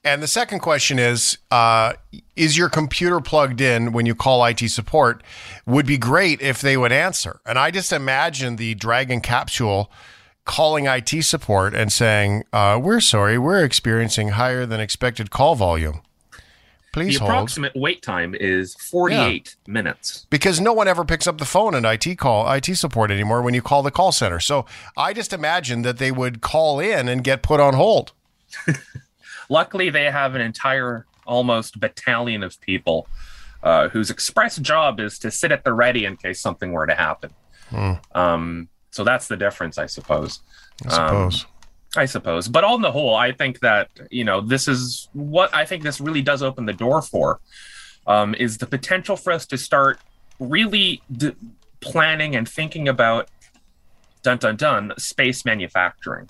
And the second question is your computer plugged in when you call IT support? Would be great if they would answer. And I just imagine the Dragon capsule calling IT support and saying, we're sorry, we're experiencing higher than expected call volume. Please hold. The approximate wait time is 48 minutes. Because no one ever picks up the phone in IT support anymore when you call the call center. So I just imagine that they would call in and get put on hold. Luckily, they have an entire almost battalion of people whose express job is to sit at the ready in case something were to happen. So that's the difference, I suppose. I suppose. But on the whole, I think that, this is what I think this really does open the door for, is the potential for us to start really planning and thinking about, space manufacturing.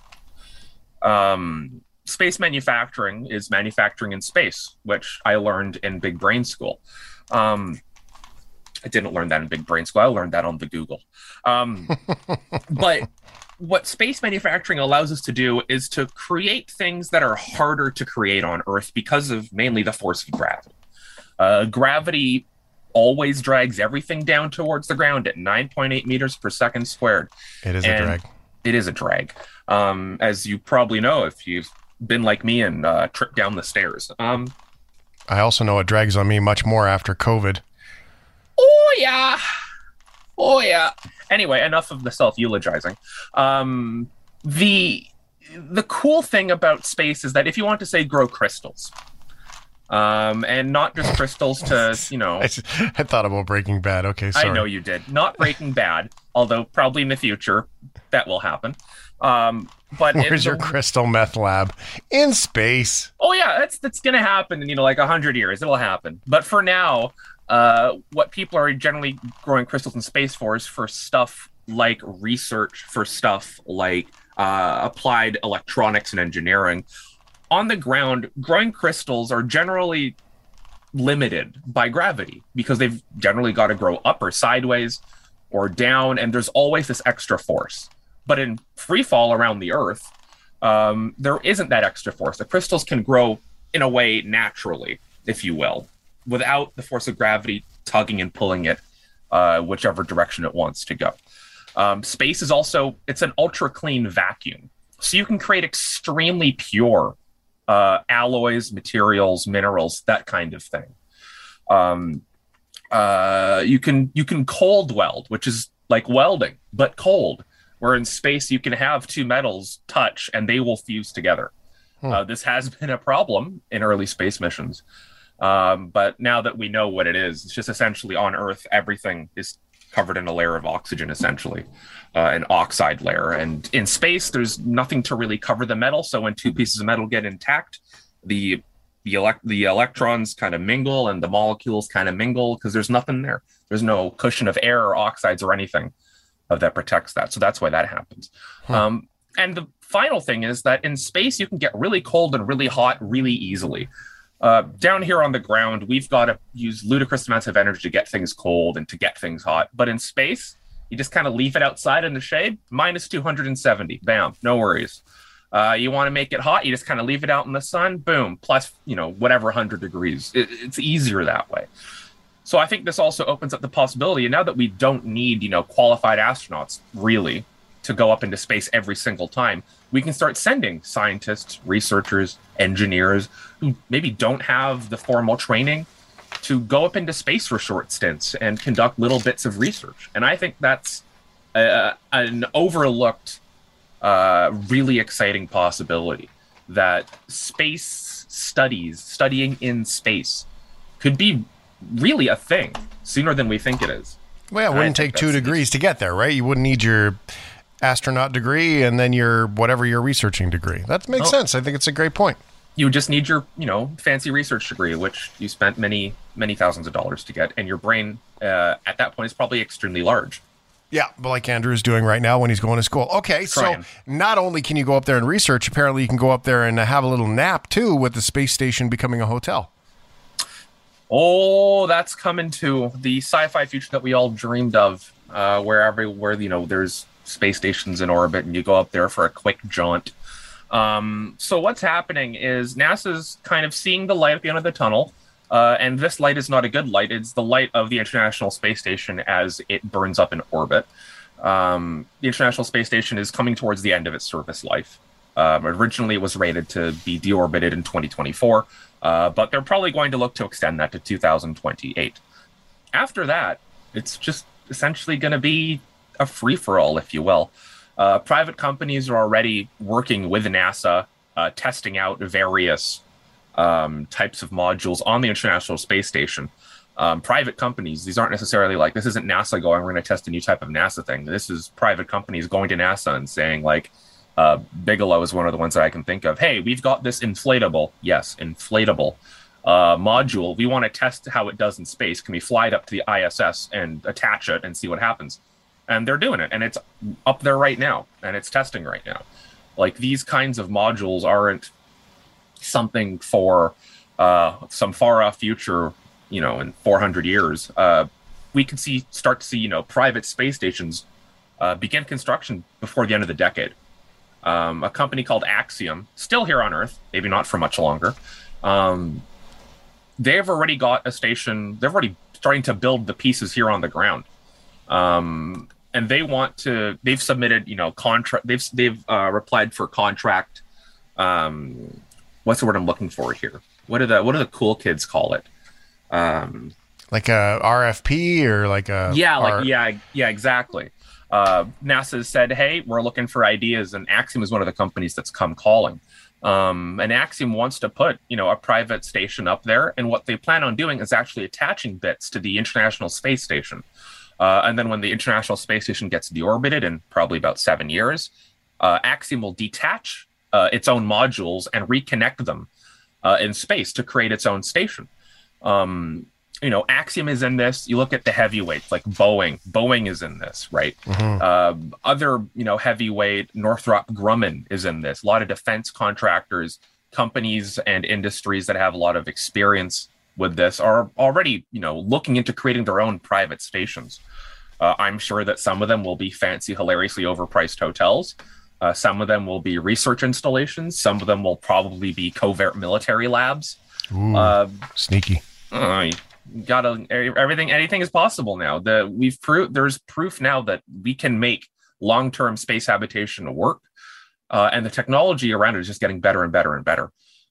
Space manufacturing is manufacturing in space, which I learned in Big Brain School. I didn't learn that in Big Brain School. I learned that on the Google. But what space manufacturing allows us to do is to create things that are harder to create on Earth because of mainly the force of gravity. Gravity always drags everything down towards the ground at 9.8 meters per second squared. It is a drag. It is a drag. As you probably know, if you've been like me and tripped down the stairs. I also know it drags on me much more after COVID. Oh, yeah. Anyway, enough of the self-eulogizing. The cool thing about space is that if you want to say grow crystals, and not just crystals to, I thought about Breaking Bad. Okay, sorry. I know you did. Not Breaking Bad, although probably in the future that will happen. But where's your crystal meth lab? In space. Oh, yeah, that's going to happen in, like 100 years. It'll happen. But for now, what people are generally growing crystals in space for is for stuff like research, for stuff like applied electronics and engineering. On the ground, growing crystals are generally limited by gravity because they've generally got to grow up or sideways or down, and there's always this extra force. But in free fall around the Earth, there isn't that extra force. The crystals can grow in a way naturally, if you will, without the force of gravity tugging and pulling it whichever direction it wants to go. Space is also, it's an ultra clean vacuum. So you can create extremely pure alloys, materials, minerals, that kind of thing. You can cold weld, which is like welding, but cold. Where in space you can have two metals touch and they will fuse together. This has been a problem in early space missions. But now that we know what it is, it's just essentially on Earth, everything is covered in a layer of oxygen, essentially, an oxide layer. And in space, there's nothing to really cover the metal. So when two pieces of metal get intact, the electrons kind of mingle and the molecules kind of mingle because there's nothing there. There's no cushion of air or oxides or anything that protects that. So that's why that happens. And the final thing is that in space, you can get really cold and really hot really easily. Down here on the ground, we've got to use ludicrous amounts of energy to get things cold and to get things hot. But in space, you just kind of leave it outside in the shade, minus 270. Bam, no worries. You want to make it hot, you just kind of leave it out in the sun, boom, plus, whatever 100 degrees. It's easier that way. So I think this also opens up the possibility, and now that we don't need, qualified astronauts, really, to go up into space every single time, we can start sending scientists, researchers, engineers who maybe don't have the formal training to go up into space for short stints and conduct little bits of research. And I think that's an overlooked, really exciting possibility that space studying in space, could be really a thing sooner than we think it is. Well, it wouldn't take 2 degrees to get there, right? You wouldn't need your astronaut degree and then your whatever your researching degree. That makes sense. I think it's a great point. You just need your, fancy research degree, which you spent many, many thousands of dollars to get, and your brain at that point is probably extremely large. Yeah, but like Andrew is doing right now when he's going to school. Okay, so not only can you go up there and research, apparently you can go up there and have a little nap too, with the space station becoming a hotel. Oh, that's coming to the sci-fi future that we all dreamed of, where there's space stations in orbit and you go up there for a quick jaunt. So what's happening is NASA's kind of seeing the light at the end of the tunnel. And this light is not a good light. It's the light of the International Space Station as it burns up in orbit. The International Space Station is coming towards the end of its service life. Originally, it was rated to be deorbited in 2024, but they're probably going to look to extend that to 2028. After that, it's just essentially going to be a free-for-all, if you will. Private companies are already working with NASA, testing out various types of modules on the International Space Station. Private companies, these aren't necessarily like, this isn't NASA going, we're going to test a new type of NASA thing. This is private companies going to NASA and saying, like, Bigelow is one of the ones that I can think of. Hey, we've got this inflatable module. We want to test how it does in space. Can we fly it up to the ISS and attach it and see what happens? And they're doing it, and it's up there right now, and it's testing right now. Like, these kinds of modules aren't something for some far-off future, in 400 years. We could start to see, private space stations begin construction before the end of the decade. A company called Axiom, still here on Earth, maybe not for much longer. They've already got a station. They're already starting to build the pieces here on the ground. And they want to, they've submitted, contract, they've replied for contract. What's the word I'm looking for here? What do the cool kids call it? Like a RFP or like a... Yeah, exactly. NASA said, hey, we're looking for ideas, and Axiom is one of the companies that's come calling. And Axiom wants to put, a private station up there, and what they plan on doing is actually attaching bits to the International Space Station. And then when the International Space Station gets deorbited in probably about 7 years, Axiom will detach its own modules and reconnect them in space to create its own station. Axiom is in this. You look at the heavyweights like Boeing. Boeing is in this, right? Mm-hmm. Other, heavyweight, Northrop Grumman is in this. A lot of defense contractors, companies, and industries that have a lot of experience with this are already, looking into creating their own private stations. I'm sure that some of them will be fancy, hilariously overpriced hotels. Some of them will be research installations. Some of them will probably be covert military labs. Ooh, sneaky. Anything is possible now. There's proof now that we can make long-term space habitation work, and the technology around it is just getting better and better and better.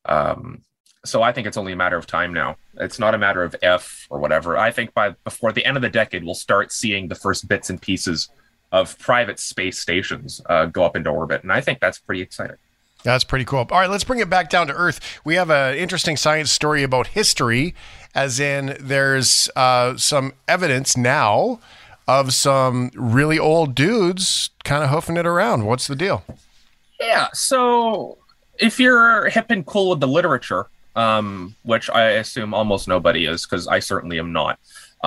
So I think it's only a matter of time now. It's not a matter of if or whatever. I think before the end of the decade, we'll start seeing the first bits and pieces of private space stations go up into orbit, and I think that's pretty exciting. That's pretty cool. All right, let's bring it back down to Earth. We have an interesting science story about history, as in there's some evidence now of some really old dudes kind of hoofing it around. What's the deal? Yeah, so if you're hip and cool with the literature, which I assume almost nobody is, because I certainly am not,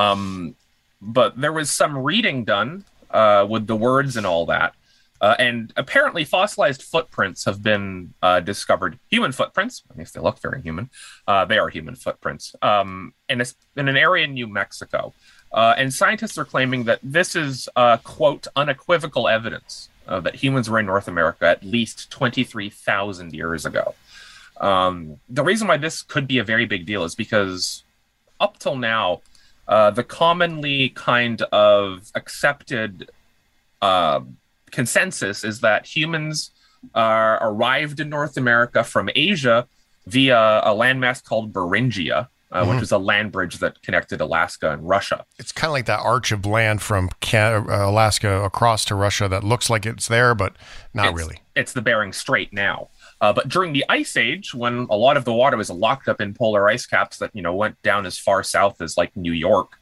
but there was some reading done with the words and all that. And apparently fossilized footprints have been discovered. Human footprints, at least they look very human. They are human footprints in an area in New Mexico. And scientists are claiming that this is, quote, unequivocal evidence that humans were in North America at least 23,000 years ago. The reason why this could be a very big deal is because up till now, the commonly kind of accepted consensus is that humans arrived in North America from Asia via a landmass called Beringia, which is a land bridge that connected Alaska and Russia. It's kind of like that arch of land from Alaska across to Russia that looks like it's there, but not really. It's the Bering Strait now. But during the Ice Age, when a lot of the water was locked up in polar ice caps that, went down as far south as like New York,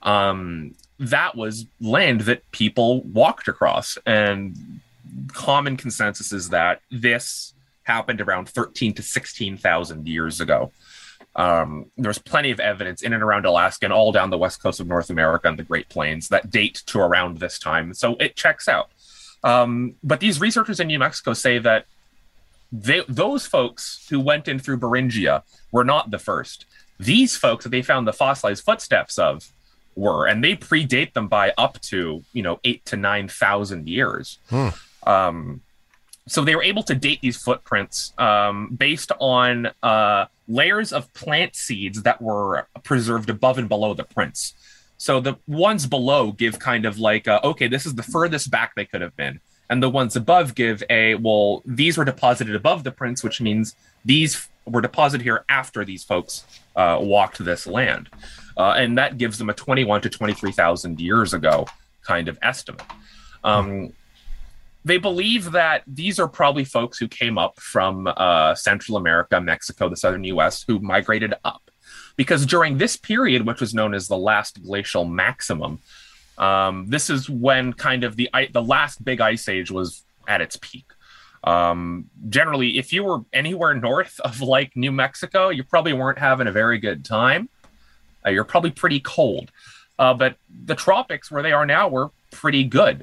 that was land that people walked across. And common consensus is that this happened around 13 to 16,000 years ago. There's plenty of evidence in and around Alaska and all down the west coast of North America and the Great Plains that date to around this time. So it checks out. But these researchers in New Mexico say that those folks who went in through Beringia were not the first. These folks that they found the fossilized footsteps of were, and they predate them by up to 8,000 to 9,000 years. So they were able to date these footprints based on layers of plant seeds that were preserved above and below the prints. So the ones below give kind of like, okay, this is the furthest back they could have been. And the ones above give these were deposited above the prints, which means these were deposited here after these folks walked this land. And that gives them a 21 to 23,000 years ago kind of estimate. They believe that these are probably folks who came up from Central America, Mexico, the southern U.S., who migrated up. Because during this period, which was known as the last glacial maximum, this is when kind of the last big ice age was at its peak. Generally, if you were anywhere north of like New Mexico, you probably weren't having a very good time. You're probably pretty cold. But the tropics where they are now were pretty good.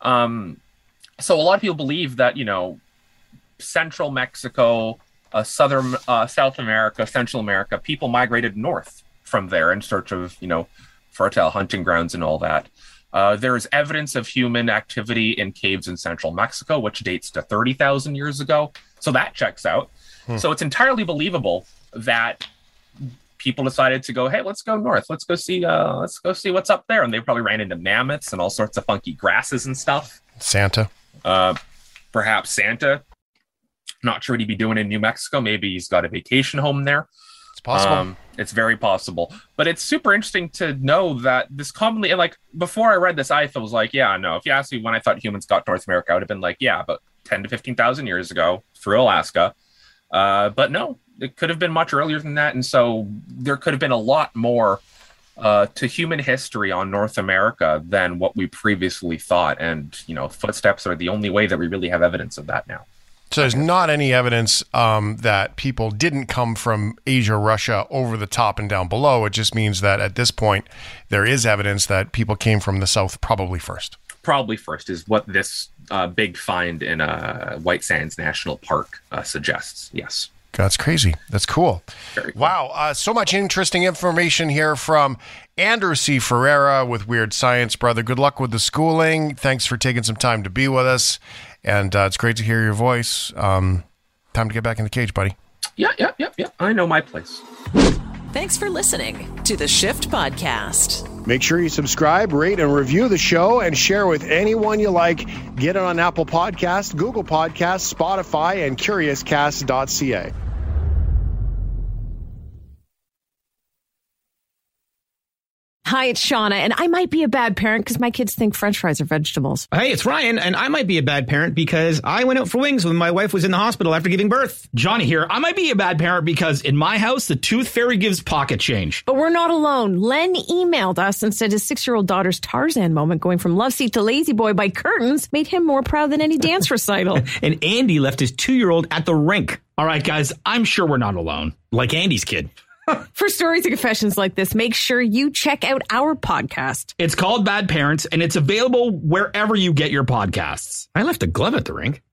So a lot of people believe that, Central Mexico, South America, Central America, people migrated north from there in search of, fertile hunting grounds and all that. There is evidence of human activity in caves in central Mexico, which dates to 30,000 years ago. So that checks out. So it's entirely believable that people decided to go, hey, let's go north. Let's go see what's up there. And they probably ran into mammoths and all sorts of funky grasses and stuff. Santa. Perhaps Santa. Not sure what he'd be doing in New Mexico. Maybe he's got a vacation home there. It's possible. It's very possible. But it's super interesting to know that this commonly, and like before I read this, I was like, yeah, no. If you asked me when I thought humans got to North America, I would have been like, yeah, about 10 to 15,000 years ago through Alaska. But no, it could have been much earlier than that. And so there could have been a lot more to human history on North America than what we previously thought. And, footsteps are the only way that we really have evidence of that now. So there's not any evidence that people didn't come from Asia, Russia, over the top and down below. It just means that at this point, there is evidence that people came from the south probably first. Probably first is what this big find in White Sands National Park suggests. Yes. That's crazy. That's cool. Very cool. Wow. So much interesting information here from Andrew C. Ferreira with Weird Science, brother. Good luck with the schooling. Thanks for taking some time to be with us. And it's great to hear your voice. Time to get back in the cage, buddy. Yeah. I know my place. Thanks for listening to the Shift Podcast. Make sure you subscribe, rate, and review the show and share with anyone you like. Get it on Apple Podcasts, Google Podcasts, Spotify, and CuriousCast.ca. Hi, it's Shauna, and I might be a bad parent because my kids think French fries are vegetables. Hey, it's Ryan, and I might be a bad parent because I went out for wings when my wife was in the hospital after giving birth. Johnny here. I might be a bad parent because in my house, the tooth fairy gives pocket change. But we're not alone. Len emailed us and said his 6-year-old daughter's Tarzan moment going from love seat to lazy boy by curtains made him more proud than any dance recital. And Andy left his 2-year-old at the rink. All right, guys, I'm sure we're not alone. Like Andy's kid. For stories and confessions like this, make sure you check out our podcast. It's called Bad Parents, and it's available wherever you get your podcasts. I left a glove at the rink.